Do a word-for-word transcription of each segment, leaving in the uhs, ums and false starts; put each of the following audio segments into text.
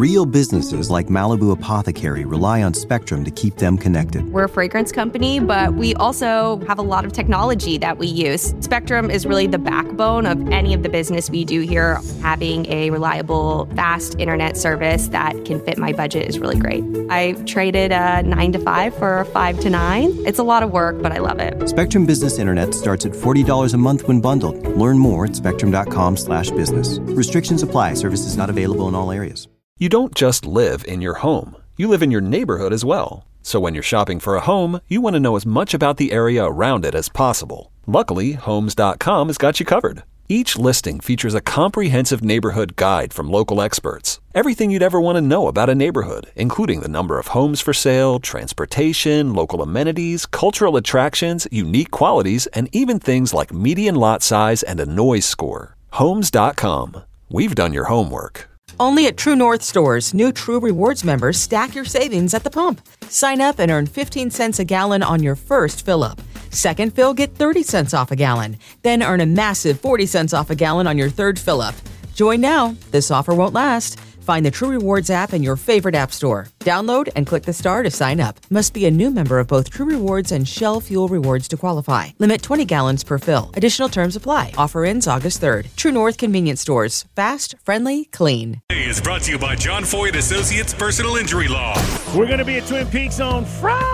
Real businesses like Malibu Apothecary rely on Spectrum to keep them connected. We're a fragrance company, but we also have a lot of technology that we use. Spectrum is really the backbone of any of the business we do here. Having a reliable, fast internet service that can fit my budget is really great. I traded a nine to five for a five to nine. It's a lot of work, but I love it. Spectrum Business Internet starts at forty dollars a month when bundled. Learn more at spectrum.com slash business. Restrictions apply. Services not available in all areas. You don't just live in your home. You live in your neighborhood as well. So when you're shopping for a home, you want to know as much about the area around it as possible. Luckily, Homes dot com has got you covered. Each listing features a comprehensive neighborhood guide from local experts. Everything you'd ever want to know about a neighborhood, including the number of homes for sale, transportation, local amenities, cultural attractions, unique qualities, and even things like median lot size and a noise score. Homes dot com. We've done your homework. Only at True North stores, new True Rewards members stack your savings at the pump. Sign up and earn fifteen cents a gallon on your first fill-up. Second fill, get thirty cents off a gallon. Then earn a massive forty cents off a gallon on your third fill-up. Join now. This offer won't last. Find the True Rewards app in your favorite app store. Download and click the star to sign up. Must be a new member of both True Rewards and Shell Fuel Rewards to qualify. Limit twenty gallons per fill. Additional terms apply. Offer ends August third. True North Convenience Stores. Fast, friendly, clean. Is brought to you by John Foyd Associates Personal Injury Law. We're going to be at Twin Peaks on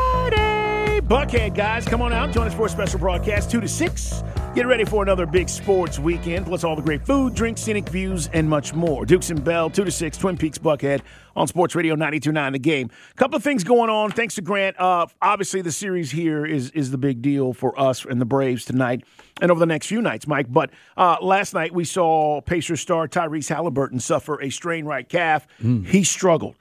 Friday. Buckhead, guys, come on out. Join us for a special broadcast, two to six. Get ready for another big sports weekend, plus all the great food, drinks, scenic views, and much more. Dukes and Bell, two to six, Twin Peaks, Buckhead, on Sports Radio ninety-two point nine The Game. A couple of things going on. Thanks to Grant. Uh, obviously, the series here is is the big deal for us and the Braves tonight and over the next few nights, Mike. But uh, last night, we saw Pacers star Tyrese Halliburton suffer a strained right calf. Mm. He struggled.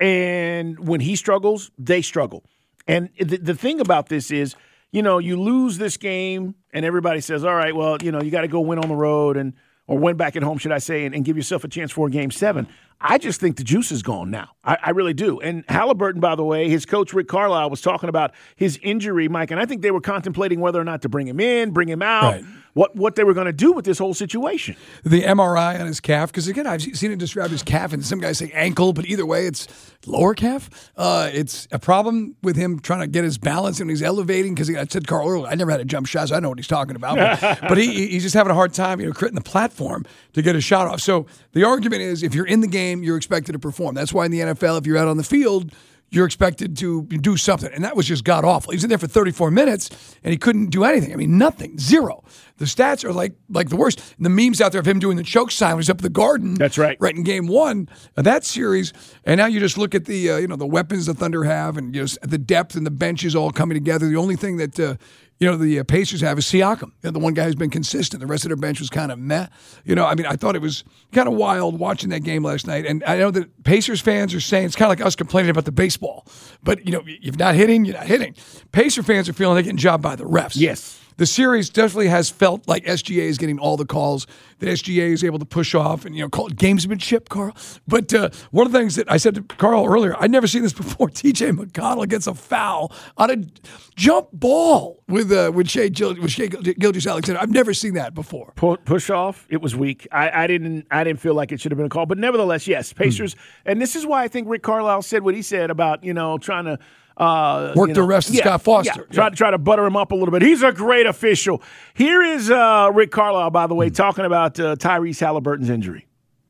And when he struggles, they struggle. And the, the thing about this is, you know, you lose this game and everybody says, all right, well, you know, you got to go win on the road and or win back at home, should I say, and, and give yourself a chance for a game seven. I just think the juice is gone now. I, I really do. And Halliburton, by the way, his coach Rick Carlisle was talking about his injury, Mike, and I think they were contemplating whether or not to bring him in, bring him out, right. what what they were going to do with this whole situation. The M R I on his calf, because, again, I've seen it described as calf, and some guys say ankle, but either way, it's lower calf. Uh, it's a problem with him trying to get his balance when he's elevating, because I said Carl earlier, I never had a jump shot, so I know what he's talking about. But, but he, he's just having a hard time, you know, creating the platform to get a shot off. So the argument is, if you're in the game, you're expected to perform. That's why in the N F L, if you're out on the field, you're expected to do something. And that was just god-awful. He was in there for thirty-four minutes, and he couldn't do anything. I mean, nothing. Zero. The stats are like like the worst. And the memes out there of him doing the choke sign when he's up at the Garden. That's right. Right in game one of that series. And now you just look at the uh, you know the weapons the Thunder have, and just the depth and the benches all coming together. The only thing that uh, you know the uh, Pacers have is Siakam, you know, the one guy who's been consistent. The rest of their bench was kind of meh. You know, I mean, I thought it was kind of wild watching that game last night. And I know that Pacers fans are saying it's kind of like us complaining about the baseball, but you know, you're not hitting, you're not hitting. Pacer fans are feeling they're getting jobbed by the refs. Yes. The series definitely has felt like S G A is getting all the calls that S G A is able to push off and, you know, call it gamesmanship, Carl. But uh, one of the things that I said to Carl earlier, I'd never seen this before. T J McConnell gets a foul on a jump ball with uh, with Shai Gil- with Shai Gilgeous-Alexander. I've never seen that before. Push off, it was weak. I, I didn't I didn't feel like it should have been a call. But nevertheless, yes, Pacers. Hmm. And this is why I think Rick Carlisle said what he said about, you know, trying to Uh, Work you the know, refs and yeah, Scott Foster. Yeah. Try to try to butter him up a little bit. He's a great official. Here is uh, Rick Carlisle, by the way, talking about uh, Tyrese Halliburton's injury.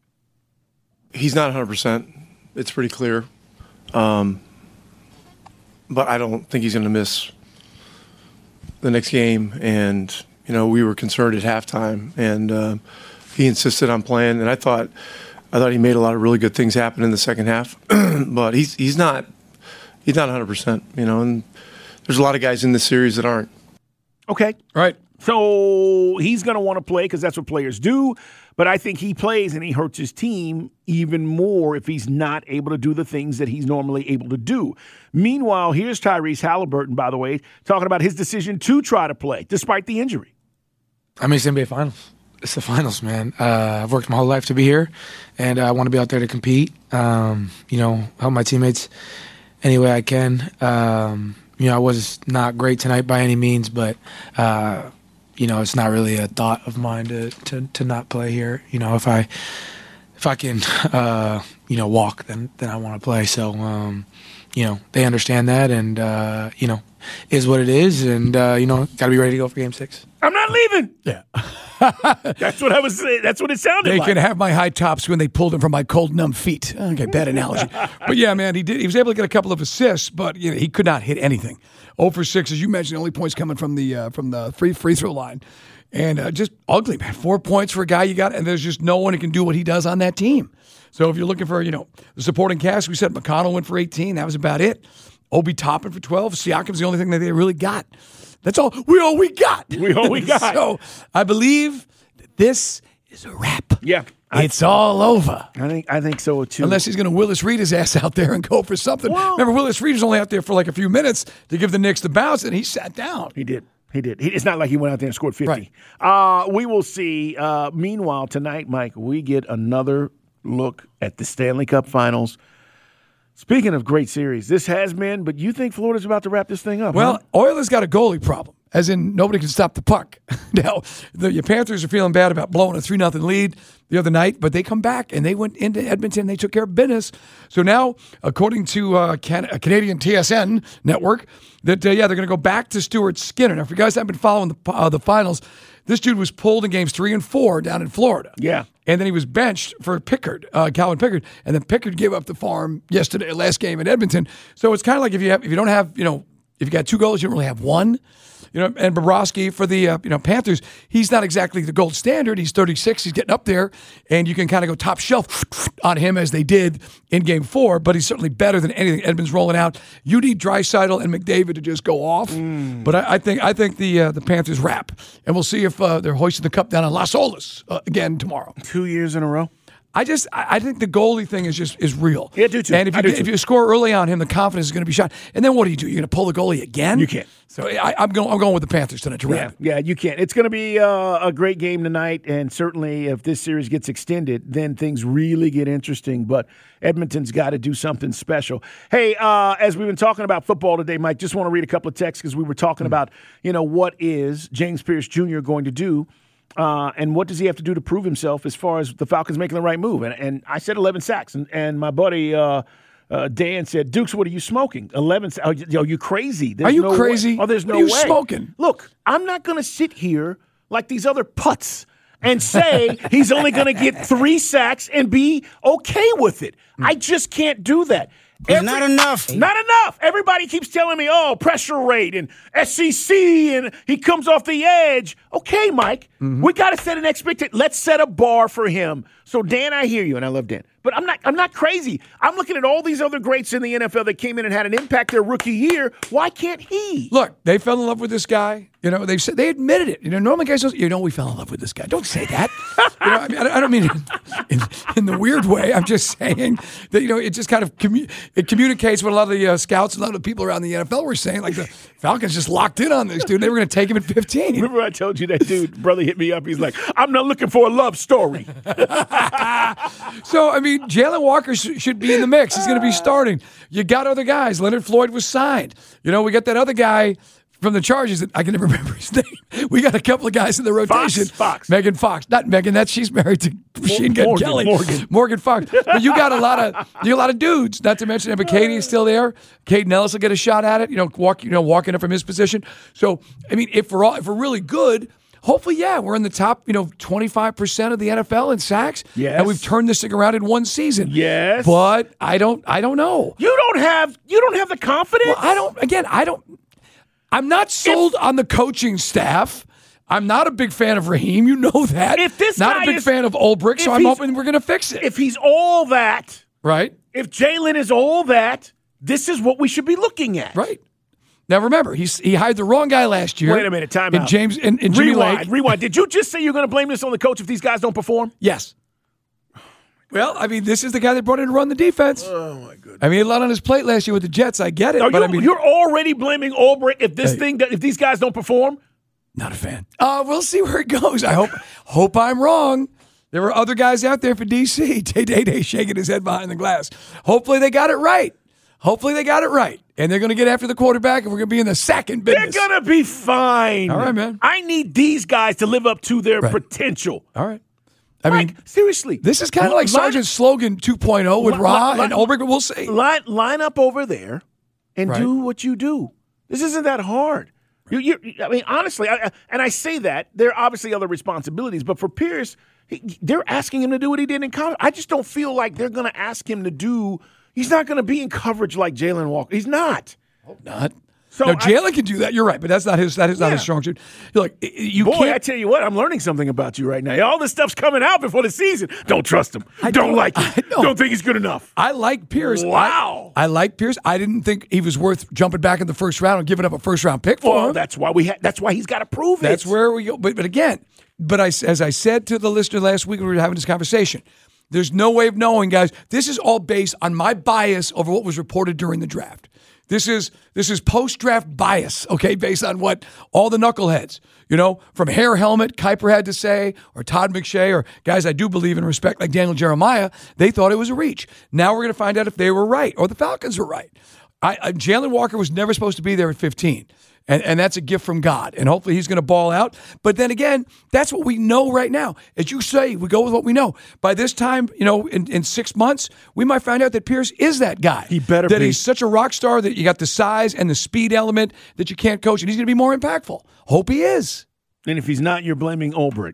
He's not one hundred percent. It's pretty clear. Um, but I don't think he's going to miss the next game. And, you know, we were concerned at halftime. And uh, he insisted on playing. And I thought I thought he made a lot of really good things happen in the second half. But he's he's not – He's not one hundred percent, you know, and there's a lot of guys in this series that aren't. Okay. All right. So he's going to want to play because that's what players do. But I think he plays and he hurts his team even more if he's not able to do the things that he's normally able to do. Meanwhile, here's Tyrese Halliburton, by the way, talking about his decision to try to play despite the injury. I mean, it's N B A Finals. It's the finals, man. Uh, I've worked my whole life to be here, and I want to be out there to compete, um, you know, help my teammates any way I can. Um, you know, I was not great tonight by any means, but, uh, you know, it's not really a thought of mine to, to, to not play here. You know, if I if I can, uh, you know, walk, then then I want to play. So, um, you know, they understand that, and uh, you know, is what it is, and uh, you know, got to be ready to go for Game Six. I'm not leaving. Yeah. That's what I was saying. That's what it sounded they like. can have my high tops when they pulled him from my cold, numb feet. Okay, bad analogy. But yeah, man, he did. He was able to get a couple of assists, but you know, he could not hit anything. zero for six, as you mentioned, the only points coming from the uh, from the free free throw line, and uh, just ugly, man. Four points for a guy you got, and there's just no one who can do what he does on that team. So if you're looking for, you know, the supporting cast, we said McConnell went for eighteen. That was about it. Obi Toppin for twelve. Siakam's the only thing that they really got. That's all we all we got. We all we got. So I believe that this is a wrap. Yeah. It's I, all over. I think I think so too. Unless he's going to Willis Reed his ass out there and go for something. Well, Remember, Willis Reed was only out there for like a few minutes to give the Knicks the bounce, and he sat down. He did. He did. He, it's not like he went out there and scored fifty. Right. Uh, we will see. Uh, meanwhile, tonight, Mike, we get another look at the Stanley Cup Finals. Speaking of great series, this has been, but you think Florida's about to wrap this thing up? Well, huh? Oilers got a goalie problem, as in nobody can stop the puck. Now, the your Panthers are feeling bad about blowing a three nothing lead the other night, but they come back and they went into Edmonton. They took care of business. So now, according to uh, Can- a Canadian T S N network, that, uh, yeah, they're going to go back to Stuart Skinner. Now, if you guys haven't been following the, uh, the finals, this dude was pulled in games three and four down in Florida. Yeah. And then he was benched for Pickard, uh, Calvin Pickard. And then Pickard gave up the farm yesterday, last game in Edmonton. So it's kind of like if you have, if you don't have, you know, if you got two goals, you don't really have one. You know, and Bobrovsky for the uh, you know Panthers, he's not exactly the gold standard. He's thirty-six. He's getting up there, and you can kind of go top shelf on him as they did in Game Four. But he's certainly better than anything Edmonds rolling out. You need Draisaitl and McDavid to just go off. Mm. But I, I think I think the uh, the Panthers wrap, and we'll see if uh, they're hoisting the cup down on Las Olas uh, again tomorrow. Two years in a row. I just I think the goalie thing is just is real. Yeah, I do too. And if you do if too. you score early on him, the confidence is going to be shot. And then what do you do? You're going to pull the goalie again? You can't. So I, I'm going I'm going with the Panthers tonight to wrap. Yeah, yeah, you can't. It's going to be uh, a great game tonight, and certainly if this series gets extended, then things really get interesting. But Edmonton's got to do something special. Hey, uh, as we've been talking about football today, Mike, just want to read a couple of texts because we were talking mm-hmm. about, you know, what is James Pierce Junior going to do? Uh, and what does he have to do to prove himself as far as the Falcons making the right move? And, and I said eleven sacks, and, and my buddy uh, uh, Dan said, "Dukes, what are you smoking? eleven sacks? Oh, are you crazy? There's are you no crazy? Way. Oh, there's no what are you way. smoking? Look, I'm not going to sit here like these other putts and say he's only going to get three sacks and be okay with it. Mm. I just can't do that. Every, not enough. Not enough. Everybody keeps telling me, oh, pressure rate and S E C, and he comes off the edge. Okay, Mike, mm-hmm. we got to set an expectation. Let's set a bar for him. So, Dan, I hear you, and I love Dan. But I'm not I'm not crazy. I'm looking at all these other greats in the N F L that came in and had an impact their rookie year. Why can't he? Look, they fell in love with this guy. You know, they said they admitted it. You know, normally guys don't, you know, we fell in love with this guy. Don't say that. you know, I mean, I don't mean it in, in, in the weird way. I'm just saying that, you know, it just kind of commu- it communicates what a lot of the uh, scouts and a lot of the people around the N F L were saying. Like the Falcons just locked in on this dude. They were going to take him at fifteen. Remember I told you that dude, brother hit me up. He's like, I'm not looking for a love story. So, I mean, Jalen Walker sh- should be in the mix. He's going to be starting. You got other guys. Leonard Floyd was signed. You know, we got that other guy from the Chargers that I can never remember his name. We got a couple of guys in the rotation. Fox. Fox. Megan Fox. Not Megan. That's she's married to Machine Gun Morgan, Kelly. Morgan. Morgan Fox. But you got a lot of you got a lot of dudes. Not to mention, but Katie is still there. Caden Ellis will get a shot at it. You know, walk. You know, walking up from his position. So, I mean, if we're all if we're really good. Hopefully, yeah, we're in the top, you know, twenty-five percent of the N F L in sacks. Yes. And we've turned this thing around in one season. Yes. But I don't I don't know. You don't have you don't have the confidence? Well, I don't again, I don't I'm not sold if, on the coaching staff. I'm not a big fan of Raheem. You know that. If this not guy a big is, fan of Ulbrich, so I'm hoping we're gonna fix it. If he's all that, right? If Jalen is all that, this is what we should be looking at. Right. Now remember, he's, he hired the wrong guy last year. Wait a minute, time in out. James and, and Jimmy rewind, Lake. rewind. Did you just say you're going to blame this on the coach if these guys don't perform? Yes. Well, I mean, this is the guy that brought in to run the defense. Oh my goodness! I mean, he had a lot on his plate last year with the Jets. I get it, Are but you, I mean, you're already blaming Ulbrich if this hey, thing, if these guys don't perform. Not a fan. Uh, we'll see where it goes. I hope, hope I'm wrong. There were other guys out there for D C. Tay Day Day shaking his head behind the glass. Hopefully, they got it right. Hopefully they got it right. And they're going to get after the quarterback, and we're going to be in the sacking business. They're going to be fine. All right, man. I need these guys to live up to their right. potential. All right. I Mike, mean, seriously. This is kind of like Sergeant Slogan two point oh with Li- Ra li- and Ulbrich, but we'll see. Line, line up over there and Right. do what you do. This isn't that hard. You, you, I mean, honestly, I, I- and I say that, there are obviously other responsibilities, but for Pierce, he, they're asking him to do what he did in college. I just don't feel like they're going to ask him to do – he's not going to be in coverage like Jalen Walker. He's not. Hope not. So no, I- Jalen can do that. You're right, but that's not his. That is not his Yeah. strong suit. You're like you Boy, can't. I tell you what, I'm learning something about you right now. All this stuff's coming out before the season. Don't trust him. I don't, don't- like him. I know. Don't think he's good enough. I like Pierce. Wow. I, I like Pierce. I didn't think he was worth jumping back in the first round and giving up a first round pick for Well, him. that's why we. Ha- that's why he's got to prove it. That's where we go. But, but again, but I, as I said to the listener last week when we were having this conversation, there's no way of knowing, guys. This is all based on my bias over what was reported during the draft. This is this is post-draft bias, okay, based on what all the knuckleheads, you know, from Hair Helmet, Kuiper had to say, or Todd McShay, or guys I do believe in respect like Daniel Jeremiah, they thought it was a reach. Now we're going to find out if they were right or the Falcons were right. I, I, Jalen Walker was never supposed to be there at fifteen. And, and that's a gift from God. And hopefully he's going to ball out. But then again, that's what we know right now. As you say, we go with what we know. By this time, you know, in, in six months, we might find out that Pierce is that guy. He better that be. he's such a rock star that you got the size and the speed element that you can't coach. And he's going to be more impactful. Hope he is. And if he's not, you're blaming Ulbrich.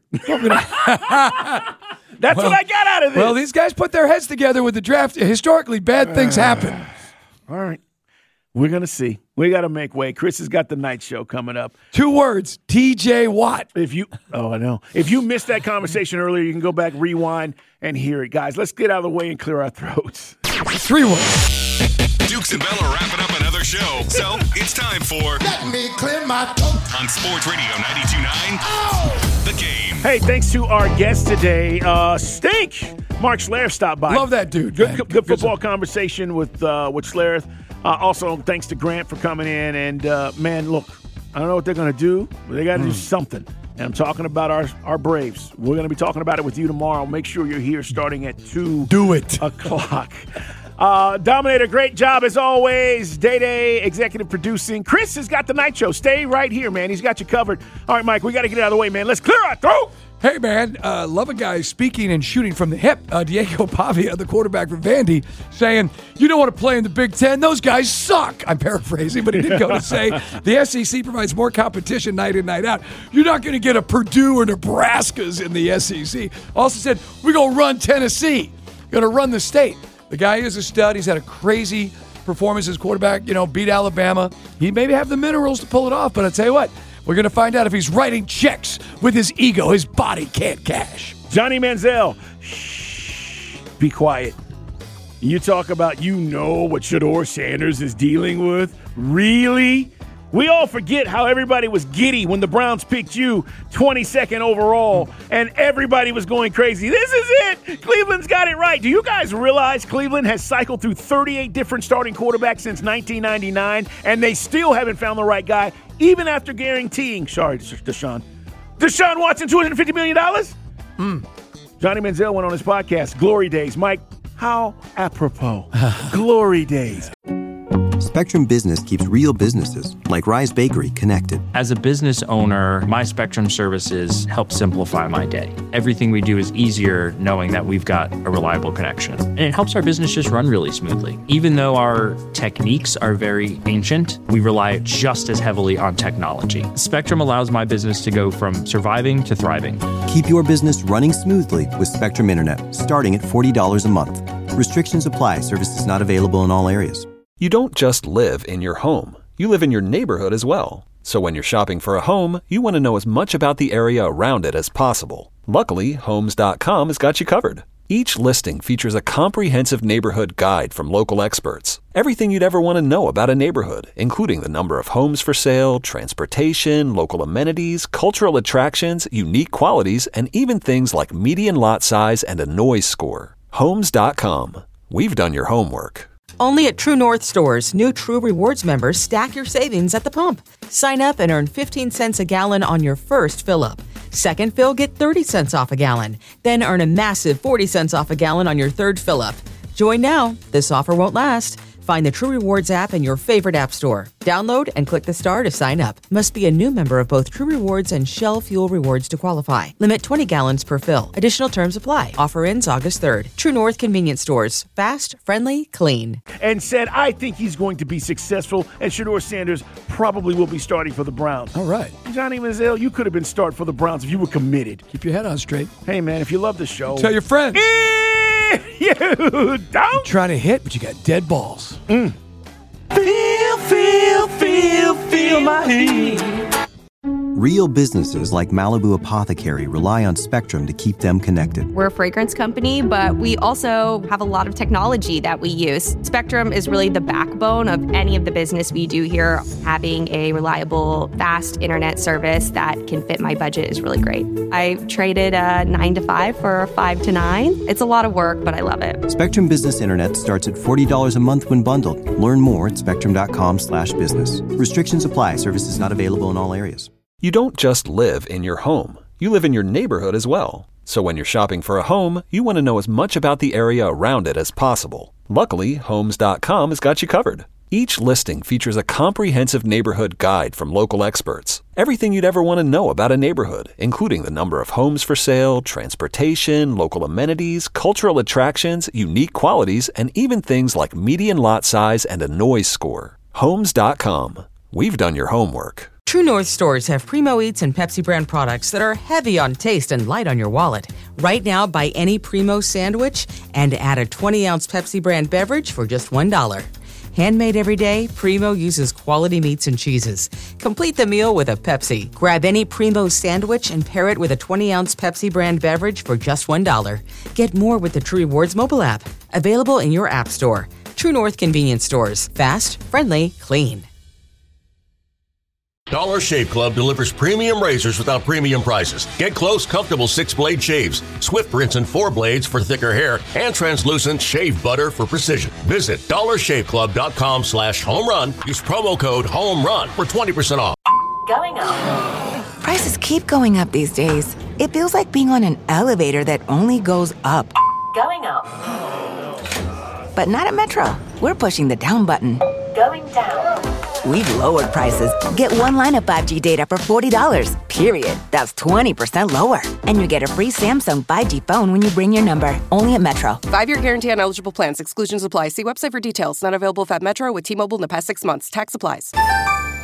Well- That's what I got out of this. Well, these guys put their heads together with the draft. Historically, bad things happen. All right. We're going to see. We got to make way. Chris has got the night show coming up. Two words, T J Watt. If you, oh, I know. If you missed that conversation earlier, you can go back, rewind, and hear it. Guys, let's get out of the way and clear our throats. Three words. Dukes and Bell are wrapping up another show, so it's time for Let me clear my throat. on Sports Radio ninety-two point nine, The Game. Hey, thanks to our guest today, uh, Stink. Mark Schlereth stopped by. Love that dude. Good, man. good, good football conversation with uh, with Schlereth. Uh, also, thanks to Grant for coming in. And, uh, man, look, I don't know what they're going to do, but they got to Mm. do something. And I'm talking about our, our Braves. We're going to be talking about it with you tomorrow. Make sure you're here starting at two Do it. o'clock. Uh, Dominator, great job as always. Day Day, executive producing. Chris has got the night show. Stay right here, man. He's got you covered. All right, Mike, we got to get out of the way, man. Let's clear our throat. Hey, man, uh, love a guy speaking and shooting from the hip. Uh, Diego Pavia, the quarterback for Vandy, saying, you don't want to play in the Big Ten. Those guys suck. I'm paraphrasing, but he did go to say the S E C provides more competition night in, night out. You're not going to get a Purdue or Nebraska's in the S E C. Also said, we're going to run Tennessee. Going to run the state. The guy is a stud. He's had a crazy performance as quarterback, you know, beat Alabama. He maybe have the minerals to pull it off, but I'll tell you what, we're going to find out if he's writing checks with his ego his body can't cash. Johnny Manziel, shh, be quiet. You talk about you know what Shedeur Sanders is dealing with? Really? We all forget how everybody was giddy when the Browns picked you twenty-second overall, and everybody was going crazy. This is it. Cleveland's got it right. Do you guys realize Cleveland has cycled through thirty-eight different starting quarterbacks since nineteen ninety-nine, and they still haven't found the right guy, even after guaranteeing, sorry, Deshaun, Deshaun Watson two hundred fifty million dollars? Mm. Johnny Manziel went on his podcast, Glory Days. Mike, how apropos. Glory Days. Spectrum Business keeps real businesses, like Rise Bakery, connected. As a business owner, my Spectrum services help simplify my day. Everything we do is easier knowing that we've got a reliable connection. And it helps our business just run really smoothly. Even though our techniques are very ancient, we rely just as heavily on technology. Spectrum allows my business to go from surviving to thriving. Keep your business running smoothly with Spectrum Internet, starting at forty dollars a month. Restrictions apply. Services not available in all areas. You don't just live in your home. You live in your neighborhood as well. So when you're shopping for a home, you want to know as much about the area around it as possible. Luckily, Homes dot com has got you covered. Each listing features a comprehensive neighborhood guide from local experts. Everything you'd ever want to know about a neighborhood, including the number of homes for sale, transportation, local amenities, cultural attractions, unique qualities, and even things like median lot size and a noise score. Homes dot com. We've done your homework. Only at True North stores, new True Rewards members stack your savings at the pump. Sign up and earn fifteen cents a gallon on your first fill-up. Second fill, get thirty cents off a gallon. Then earn a massive forty cents off a gallon on your third fill-up. Join now. This offer won't last. Find the True Rewards app in your favorite app store. Download and click the star to sign up. Must be a new member of both True Rewards and Shell Fuel Rewards to qualify. Limit twenty gallons per fill. Additional terms apply. Offer ends August third. True North Convenience Stores. Fast, friendly, clean. And said, I think he's going to be successful, and Shedeur Sanders probably will be starting for the Browns. All right. Johnny Manziel, you could have been starting for the Browns if you were committed. Keep your head on straight. Hey, man, if you love the show, Tell your friends. if you don't. You're trying to hit, but you got dead balls. Mm. Feel, feel, feel, feel my heat. Real businesses like Malibu Apothecary rely on Spectrum to keep them connected. We're a fragrance company, but we also have a lot of technology that we use. Spectrum is really the backbone of any of the business we do here. Having a reliable, fast internet service that can fit my budget is really great. I traded a nine to five for a five to nine. It's a lot of work, but I love it. Spectrum Business Internet starts at forty dollars a month when bundled. Learn more at spectrum.com slash business. Restrictions apply. Services not available in all areas. You don't just live in your home. You live in your neighborhood as well. So when you're shopping for a home, you want to know as much about the area around it as possible. Luckily, Homes dot com has got you covered. Each listing features a comprehensive neighborhood guide from local experts. Everything you'd ever want to know about a neighborhood, including the number of homes for sale, transportation, local amenities, cultural attractions, unique qualities, and even things like median lot size and a noise score. Homes dot com. We've done your homework. True North stores have Primo Eats and Pepsi brand products that are heavy on taste and light on your wallet. Right now, buy any Primo sandwich and add a twenty ounce Pepsi brand beverage for just one dollar. Handmade every day, Primo uses quality meats and cheeses. Complete the meal with a Pepsi. Grab any Primo sandwich and pair it with a twenty ounce Pepsi brand beverage for just one dollar. Get more with the True Rewards mobile app. Available in your app store. True North Convenience Stores. Fast, friendly, clean. Dollar Shave Club delivers premium razors without premium prices. Get close, comfortable six-blade shaves, swift rinse and four blades for thicker hair, and translucent shave butter for precision. Visit dollar shave club dot com slash home run. Use promo code HOMERUN for twenty percent off. Going up. Prices keep going up these days. It feels like being on an elevator that only goes up. Going up. But not at Metro. We're pushing the down button. Going down. We've lowered prices. Get one line of five G data for forty dollars, period. That's twenty percent lower. And you get a free Samsung five G phone when you bring your number. Only at Metro. Five-year guarantee on eligible plans. Exclusions apply. See website for details. Not available at Metro with T-Mobile in the past six months. Tax applies.